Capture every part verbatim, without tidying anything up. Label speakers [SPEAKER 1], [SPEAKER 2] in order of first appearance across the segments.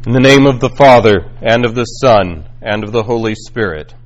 [SPEAKER 1] In the name of the Father, and of the Son, and of the Holy Spirit.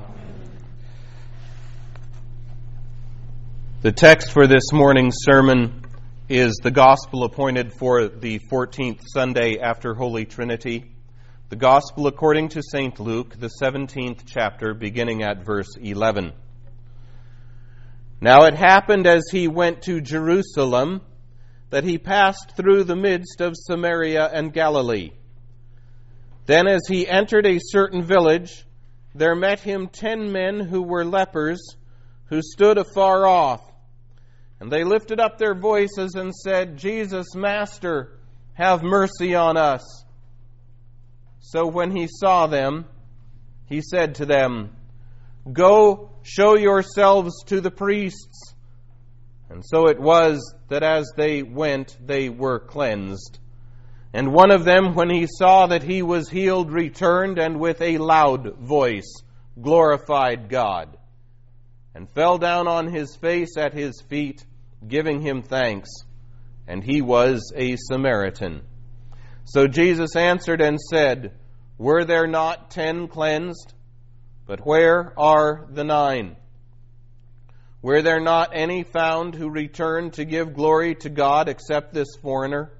[SPEAKER 1] The text for this morning's sermon is the Gospel appointed for the fourteenth Sunday after Holy Trinity, the Gospel according to Saint Luke, the seventeenth chapter, beginning at verse eleven. Now it happened as he went to Jerusalem that he passed through the midst of Samaria and Galilee. Then as he entered a certain village, there met him ten men who were lepers, who stood afar off. And they lifted up their voices and said, Jesus, Master, have mercy on us. So when he saw them, he said to them, Go, show yourselves to the priests. And so it was that as they went, they were cleansed. And one of them, when he saw that he was healed, returned and with a loud voice glorified God, and fell down on his face at his feet, giving him thanks. And he was a Samaritan. So Jesus answered and said, Were there not ten cleansed? But where are the nine? Were there not any found who returned to give glory to God except this foreigner?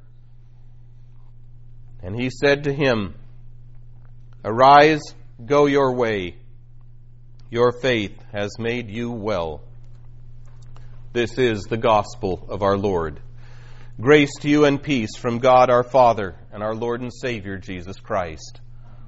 [SPEAKER 1] And he said to him, Arise, go your way. Your faith has made you well. This is the gospel of our Lord. Grace to you and peace from God our Father and our Lord and Savior Jesus Christ.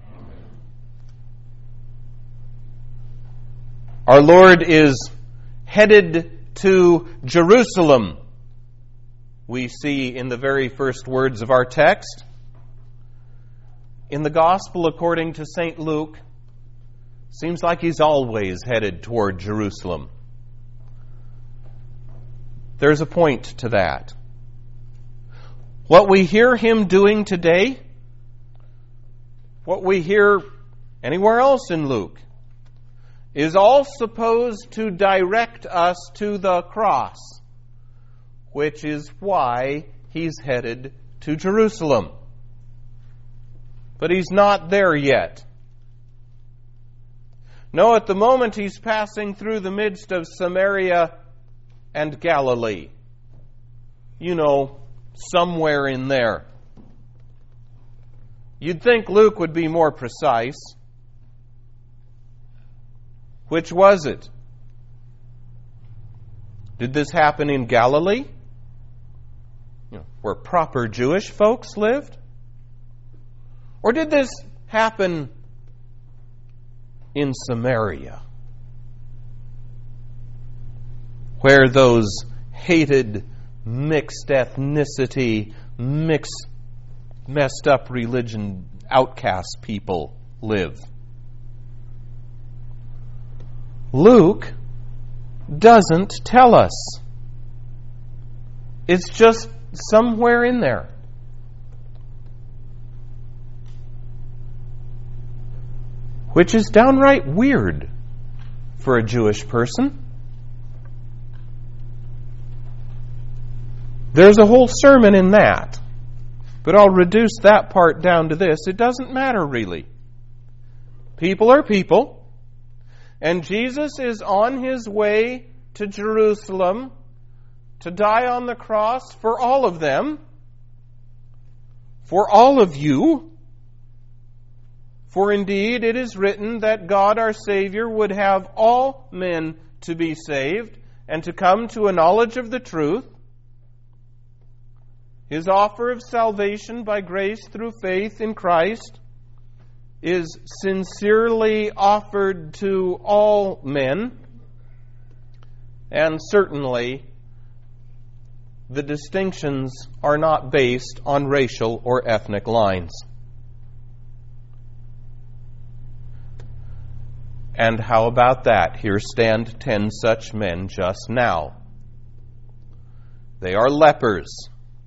[SPEAKER 1] Our Lord is headed to Jerusalem, we see in the very first words of our text. In the Gospel according to Saint Luke, seems like he's always headed toward Jerusalem. There's a point to that. What we hear him doing today, what we hear anywhere else in Luke, is all supposed to direct us to the cross, which is why he's headed to Jerusalem. But he's not there yet. No, at the moment he's passing through the midst of Samaria and Galilee. You know, somewhere in there. You'd think Luke would be more precise. Which was it? Did this happen in Galilee? You know, where proper Jewish folks lived? Or did this happen in Samaria, where those hated, mixed ethnicity, mixed, messed up religion, outcast people live? Luke doesn't tell us. It's just somewhere in there. Which is downright weird for a Jewish person. There's a whole sermon in that, but I'll reduce that part down to this. It doesn't matter really. People are people, and Jesus is on his way to Jerusalem to die on the cross for all of them, for all of you. For indeed it is written that God our Savior would have all men to be saved and to come to a knowledge of the truth. His offer of salvation by grace through faith in Christ is sincerely offered to all men, and certainly the distinctions are not based on racial or ethnic lines. And how about that? Here stand ten such men just now. They are lepers.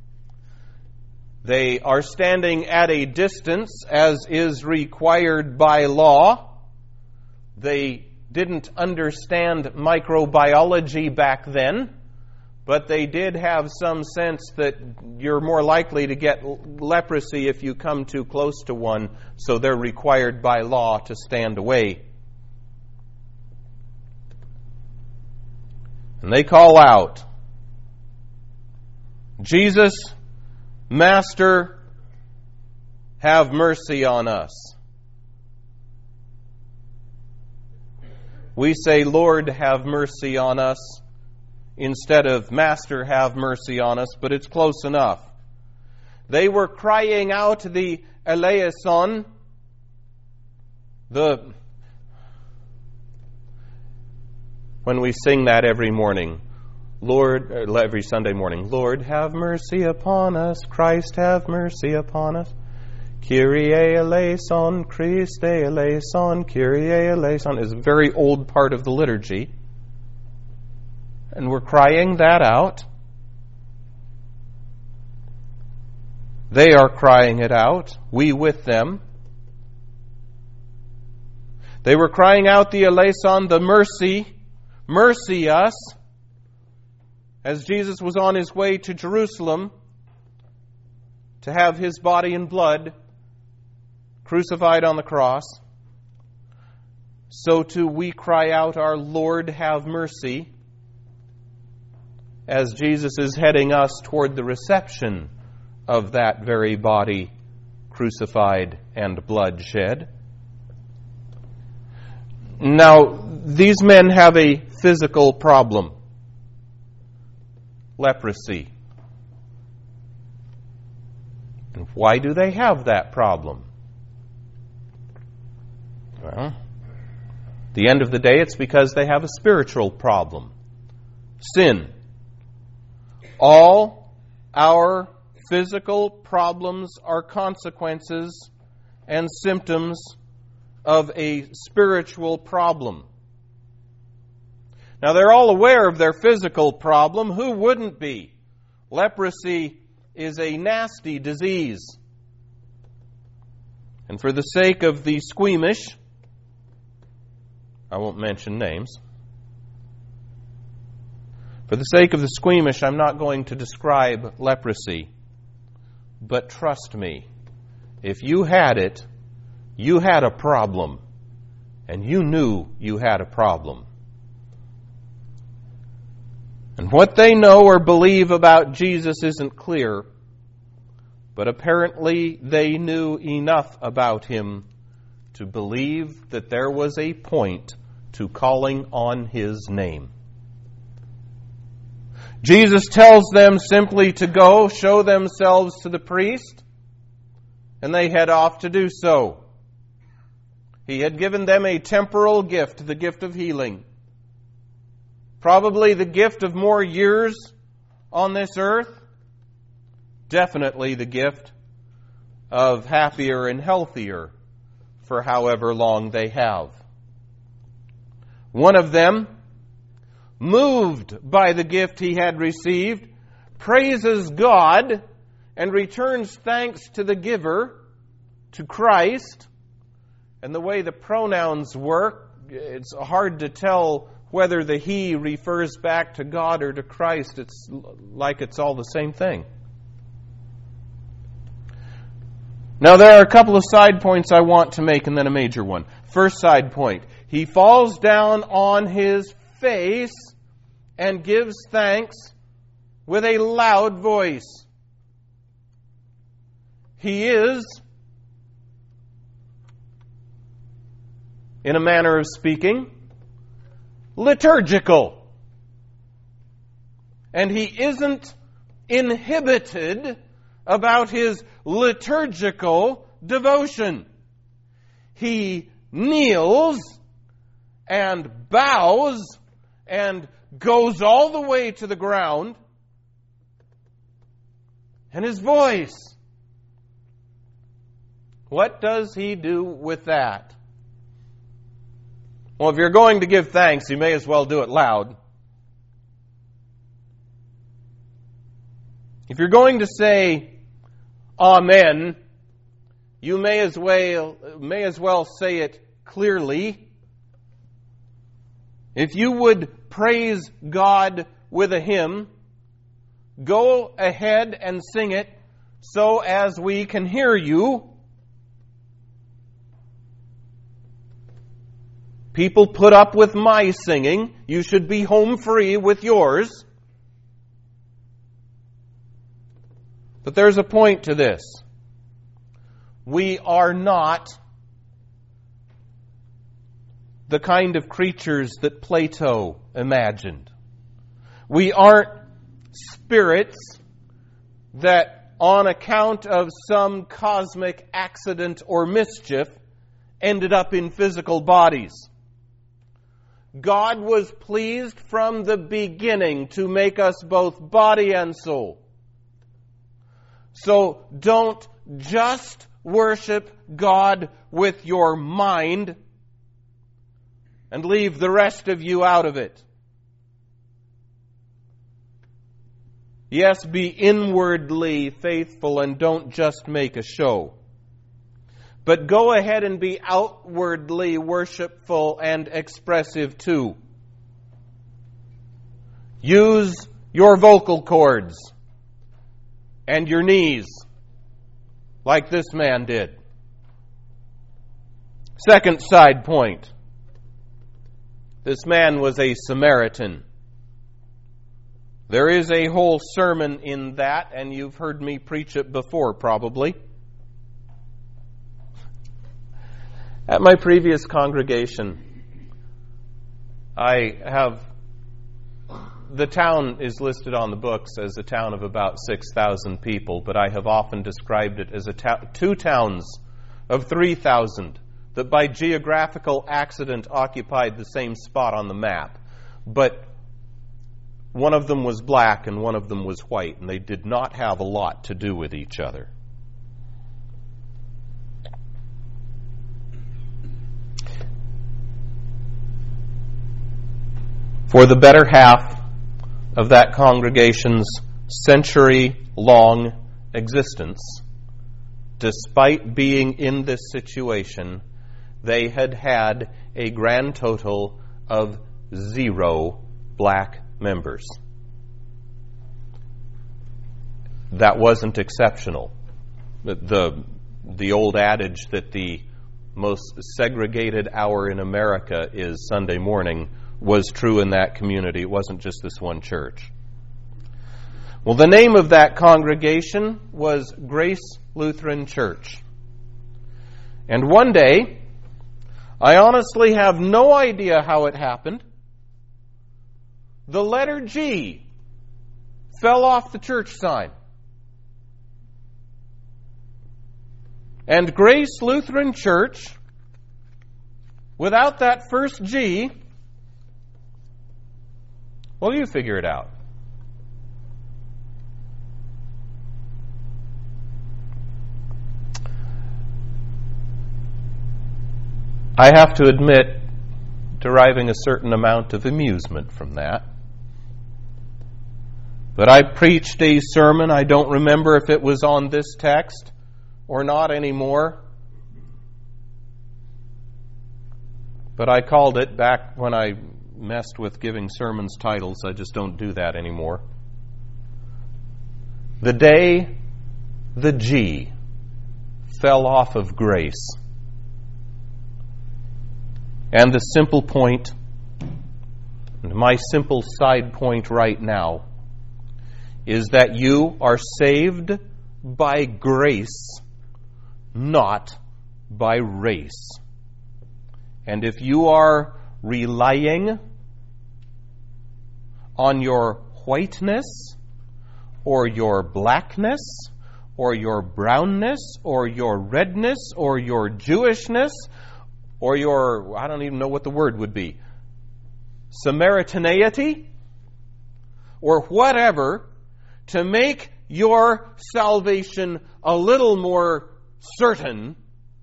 [SPEAKER 1] They are standing at a distance as is required by law. They didn't understand microbiology back then, but they did have some sense that you're more likely to get leprosy if you come too close to one, so they're required by law to stand away. And they call out, "Jesus, Master, have mercy on us." We say, "Lord, have mercy on us," instead of "Master, have mercy on us," but it's close enough. They were crying out the eleison, the when we sing that every morning, Lord, every Sunday morning, "Lord, have mercy upon us, Christ, have mercy upon us. Kyrie eleison, Christe eleison, Kyrie eleison," is a very old part of the liturgy. And we're crying that out. They are crying it out, we with them. They were crying out the eleison, the mercy, mercy us, as Jesus was on his way to Jerusalem to have his body and blood crucified on the cross. So too we cry out, "Our Lord, have mercy," as Jesus is heading us toward the reception of that very body crucified and blood shed. Now, these men have a physical problem. Leprosy. And why do they have that problem? Well, at the end of the day, it's because they have a spiritual problem. Sin. All our physical problems are consequences and symptoms of a spiritual problem. Now, they're all aware of their physical problem. Who wouldn't be? Leprosy is a nasty disease. And for the sake of the squeamish, I won't mention names. For the sake of the squeamish, I'm not going to describe leprosy. But trust me, if you had it, you had a problem, and you knew you had a problem. And what they know or believe about Jesus isn't clear, but apparently they knew enough about him to believe that there was a point to calling on his name. Jesus tells them simply to go, show themselves to the priest, and they head off to do so. He had given them a temporal gift, the gift of healing. Probably the gift of more years on this earth. Definitely the gift of happier and healthier for however long they have. One of them, moved by the gift he had received, praises God and returns thanks to the giver, to Christ. And the way the pronouns work, it's hard to tell whether the he refers back to God or to Christ. It's like it's all the same thing. Now, there are a couple of side points I want to make and then a major one. First side point. He falls down on his face and gives thanks with a loud voice. He is, in a manner of speaking, liturgical. And he isn't inhibited about his liturgical devotion. He kneels and bows and goes all the way to the ground. And his voice, what does he do with that? Well, if you're going to give thanks, you may as well do it loud. If you're going to say Amen, you may as well may as well say it clearly. If you would praise God with a hymn, go ahead and sing it so as we can hear you. People put up with my singing. You should be home free with yours. But there's a point to this. We are not the kind of creatures that Plato imagined. We aren't spirits that, on account of some cosmic accident or mischief, ended up in physical bodies. God was pleased from the beginning to make us both body and soul. So don't just worship God with your mind and leave the rest of you out of it. Yes, be inwardly faithful and don't just make a show. But go ahead and be outwardly worshipful and expressive too. Use your vocal cords and your knees like this man did. Second side point. This man was a Samaritan. There is a whole sermon in that, and you've heard me preach it before probably. At my previous congregation, I have, the town is listed on the books as a town of about six thousand people, but I have often described it as a ta- two towns of three thousand that by geographical accident occupied the same spot on the map. But one of them was black and one of them was white, and they did not have a lot to do with each other. For the better half of that congregation's century-long existence, despite being in this situation, they had had a grand total of zero black members. That wasn't exceptional. The, the, the old adage that the most segregated hour in America is Sunday morning was true in that community. It wasn't just this one church. Well, the name of that congregation was Grace Lutheran Church. And one day, I honestly have no idea how it happened, the letter G fell off the church sign. And Grace Lutheran Church, without that first G, well, you figure it out. I have to admit, deriving a certain amount of amusement from that. But I preached a sermon, I don't remember if it was on this text or not anymore. But I called it, back when I messed with giving sermons titles, I just don't do that anymore. The day the G fell off of grace. And the simple point, and my simple side point right now, is that you are saved by grace, not by race. And if you are relying on your whiteness, or your blackness, or your brownness, or your redness, or your Jewishness, or your, I don't even know what the word would be, Samaritaneity, or whatever, to make your salvation a little more certain,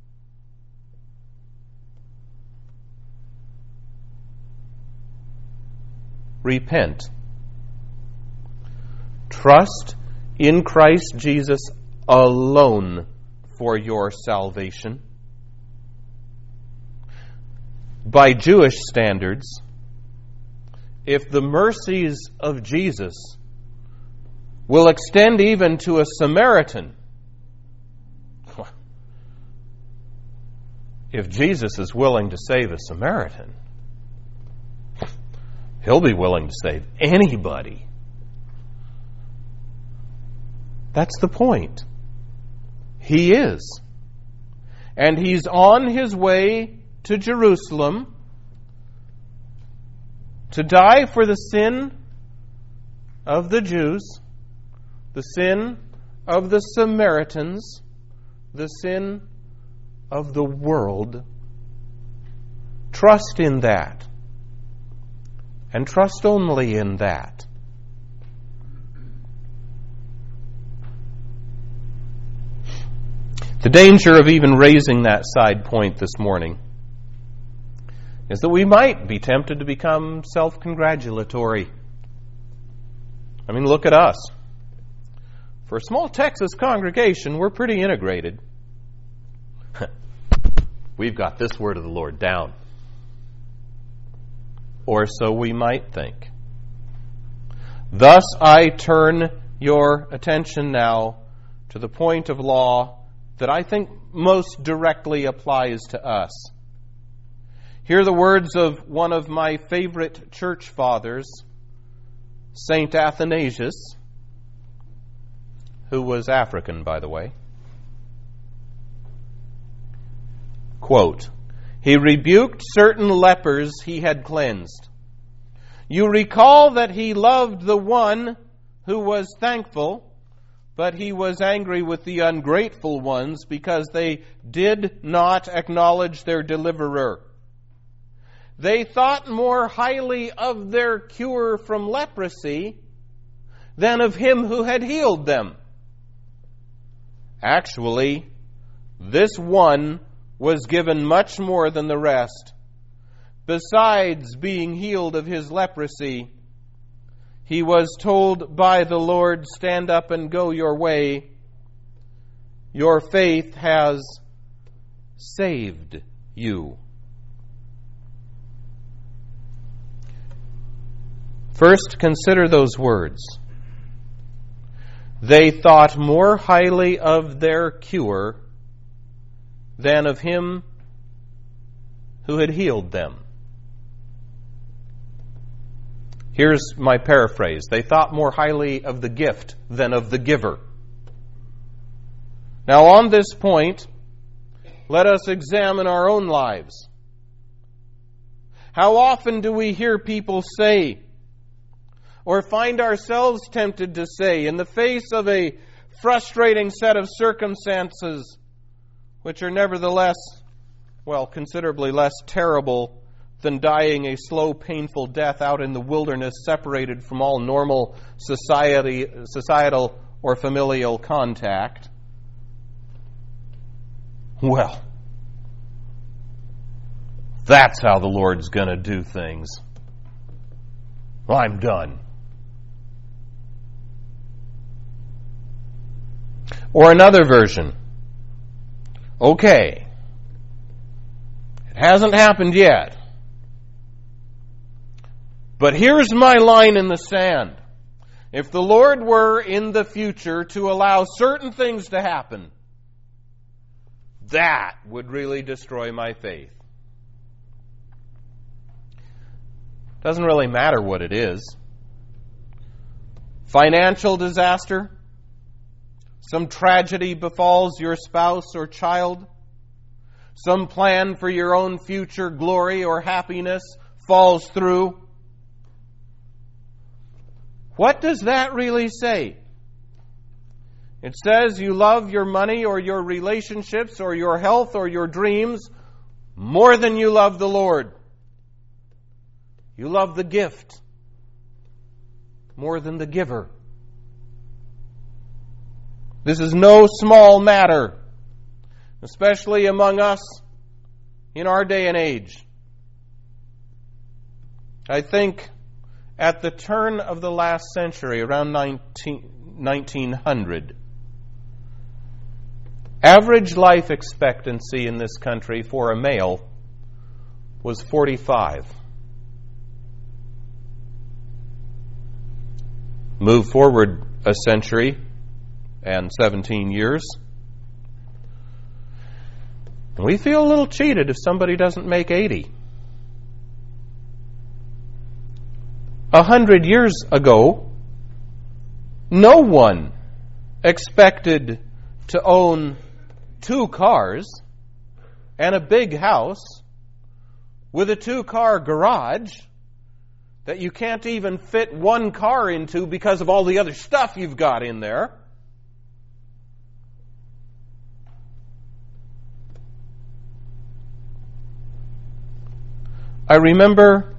[SPEAKER 1] repent. Trust in Christ Jesus alone for your salvation. By Jewish standards, if the mercies of Jesus will extend even to a Samaritan. If Jesus is willing to save a Samaritan, He'll be willing to save anybody. That's the point. He is. And He's on His way to Jerusalem to die for the sin of the Jews, the sin of the Samaritans, the sin of the world. Trust in that. And trust only in that. The danger of even raising that side point this morning is that we might be tempted to become self-congratulatory. I mean, look at us. For a small Texas congregation, we're pretty integrated. We've got this word of the Lord down. Or so we might think. Thus I turn your attention now to the point of law that I think most directly applies to us. Hear the words of one of my favorite church fathers, Saint Athanasius, who was African, by the way. Quote, "He rebuked certain lepers he had cleansed. You recall that he loved the one who was thankful, but he was angry with the ungrateful ones because they did not acknowledge their deliverer. They thought more highly of their cure from leprosy than of him who had healed them. Actually, this one was given much more than the rest. Besides being healed of his leprosy, he was told by the Lord, 'Stand up and go your way. Your faith has saved you.'" First, consider those words. They thought more highly of their cure than of him who had healed them. Here's my paraphrase. They thought more highly of the gift than of the giver. Now, on this point, let us examine our own lives. How often do we hear people say, or find ourselves tempted to say, in the face of a frustrating set of circumstances, which are nevertheless, well, considerably less terrible than dying a slow, painful death out in the wilderness, separated from all normal society, societal or familial contact. Well, that's how the Lord's going to do things. I'm done. Or another version. Okay, it hasn't happened yet, but here's my line in the sand. If the Lord were in the future to allow certain things to happen, that would really destroy my faith. Doesn't really matter what it is. Financial disaster? Some tragedy befalls your spouse or child? Some plan for your own future glory or happiness falls through? What does that really say? It says you love your money or your relationships or your health or your dreams more than you love the Lord. You love the gift more than the giver. This is no small matter, especially among us in our day and age. I think at the turn of the last century, around nineteen hundred, average life expectancy in this country for a male was forty-five. Move forward a century and seventeen years. We feel a little cheated if somebody doesn't make eighty. A hundred years ago, no one expected to own two cars and a big house with a two-car garage that you can't even fit one car into because of all the other stuff you've got in there. I remember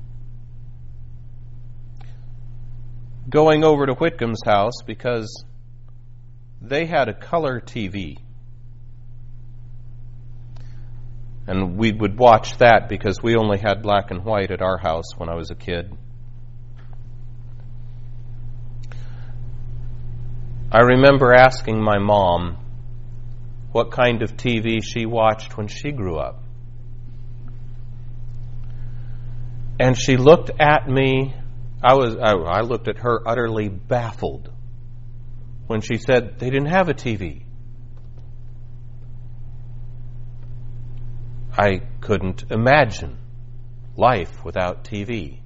[SPEAKER 1] going over to Whitcomb's house because they had a color T V. And we would watch that because we only had black and white at our house when I was a kid. I remember asking my mom what kind of T V she watched when she grew up. And she looked at me, I was I, I looked at her utterly baffled when she said they didn't have a T V. I couldn't imagine life without T V.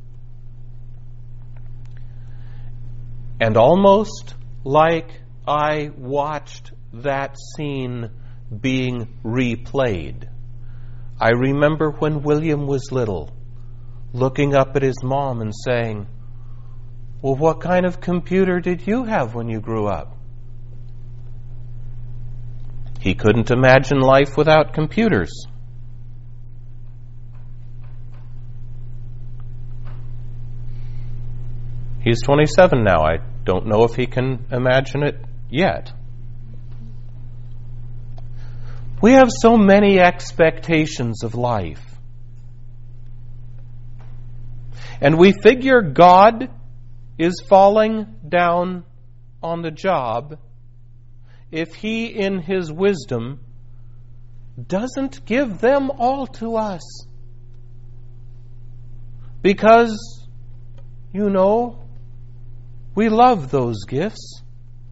[SPEAKER 1] And almost like I watched that scene being replayed, I remember when William was little, looking up at his mom and saying, "Well, what kind of computer did you have when you grew up?" He couldn't imagine life without computers. He's twenty-seven now. I don't know if he can imagine it yet. We have so many expectations of life. And we figure God is falling down on the job if He, in His wisdom, doesn't give them all to us. Because, you know, we love those gifts.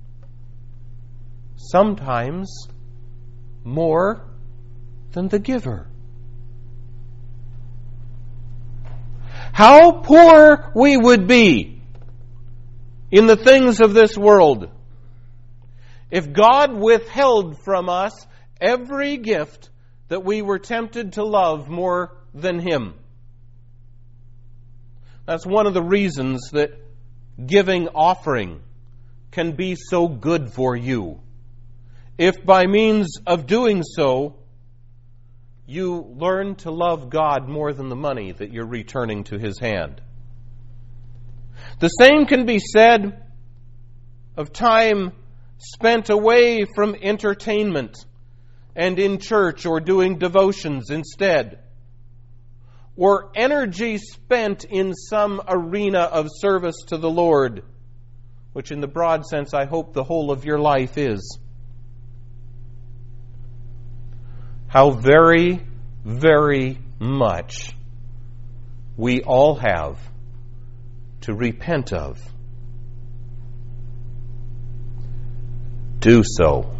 [SPEAKER 1] Sometimes more than the giver. How poor we would be in the things of this world if God withheld from us every gift that we were tempted to love more than Him. That's one of the reasons that giving offering can be so good for you. If by means of doing so, you learn to love God more than the money that you're returning to His hand. The same can be said of time spent away from entertainment and in church or doing devotions instead, or energy spent in some arena of service to the Lord, which in the broad sense I hope the whole of your life is. How very, very much we all have to repent of. Do so.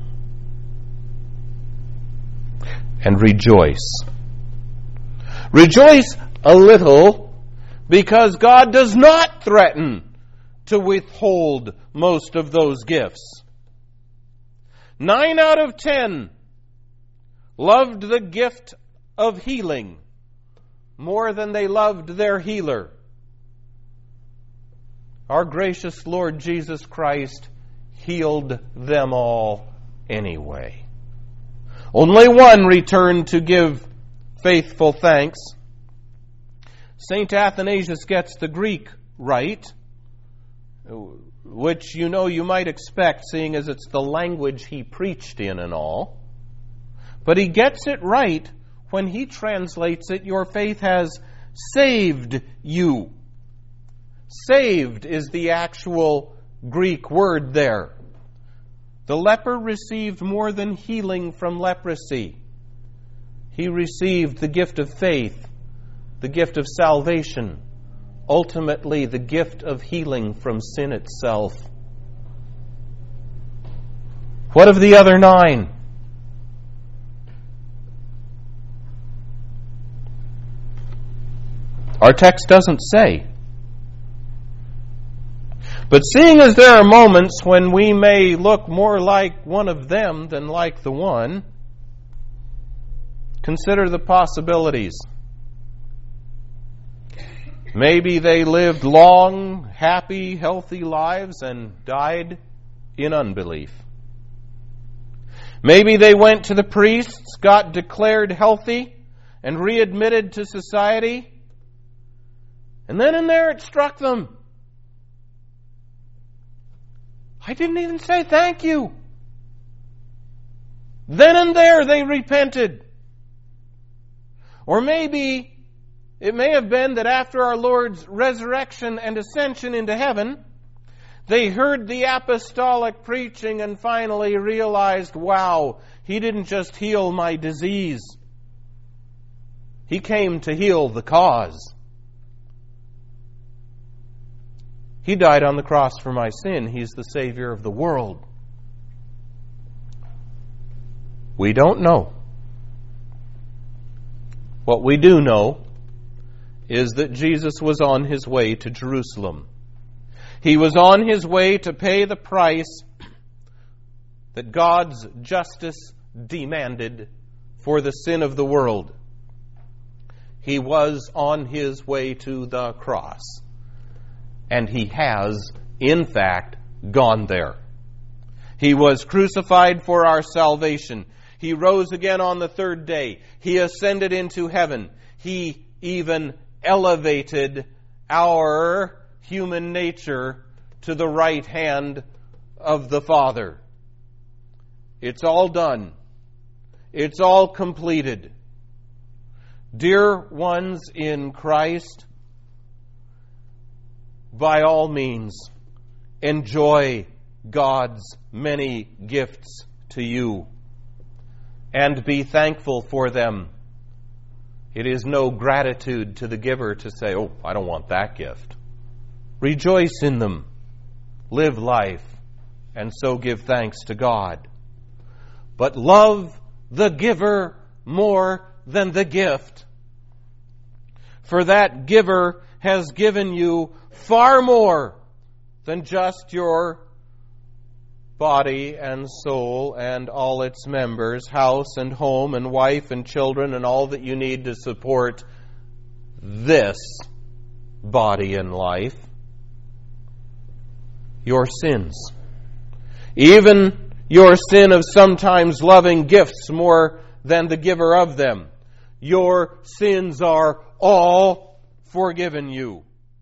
[SPEAKER 1] And rejoice. Rejoice a little, because God does not threaten to withhold most of those gifts. Nine out of ten loved the gift of healing more than they loved their healer. Our gracious Lord Jesus Christ healed them all anyway. Only one returned to give faithful thanks. Saint Athanasius gets the Greek right, which you know you might expect, seeing as it's the language he preached in and all. But he gets it right when he translates it, your faith has saved you. Saved is the actual Greek word there. The leper received more than healing from leprosy. He received the gift of faith, the gift of salvation, ultimately the gift of healing from sin itself. What of the other nine? Our text doesn't say. But seeing as there are moments when we may look more like one of them than like the one, consider the possibilities. Maybe they lived long, happy, healthy lives and died in unbelief. Maybe they went to the priests, got declared healthy, and readmitted to society, and then in there it struck them. I didn't even say thank you. Then and there they repented. Or maybe it may have been that after our Lord's resurrection and ascension into heaven, they heard the apostolic preaching and finally realized, wow, He didn't just heal my disease. He came to heal the cause. He died on the cross for my sin. He's the Savior of the world. We don't know. What we do know is that Jesus was on His way to Jerusalem. He was on His way to pay the price that God's justice demanded for the sin of the world. He was on His way to the cross. And He has, in fact, gone there. He was crucified for our salvation. He rose again on the third day. He ascended into heaven. He even elevated our human nature to the right hand of the Father. It's all done. It's all completed. Dear ones in Christ, by all means, enjoy God's many gifts to you and be thankful for them. It is no gratitude to the giver to say, oh, I don't want that gift. Rejoice in them. Live life, and so give thanks to God. But love the giver more than the gift. For that giver has given you far more than just your body and soul and all its members, house and home and wife and children and all that you need to support this body and life. Your sins. Even your sin of sometimes loving gifts more than the giver of them. Your sins are all forgiven you.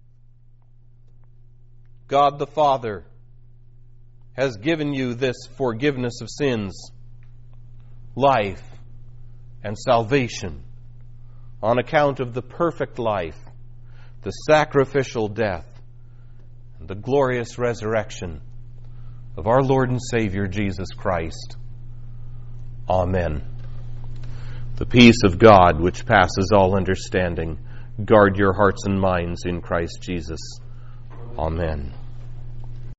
[SPEAKER 1] God the Father has given you this forgiveness of sins, life, and salvation on account of the perfect life, the sacrificial death, and the glorious resurrection of our Lord and Savior Jesus Christ. Amen. The peace of God, which passes all understanding, guard your hearts and minds in Christ Jesus. Amen.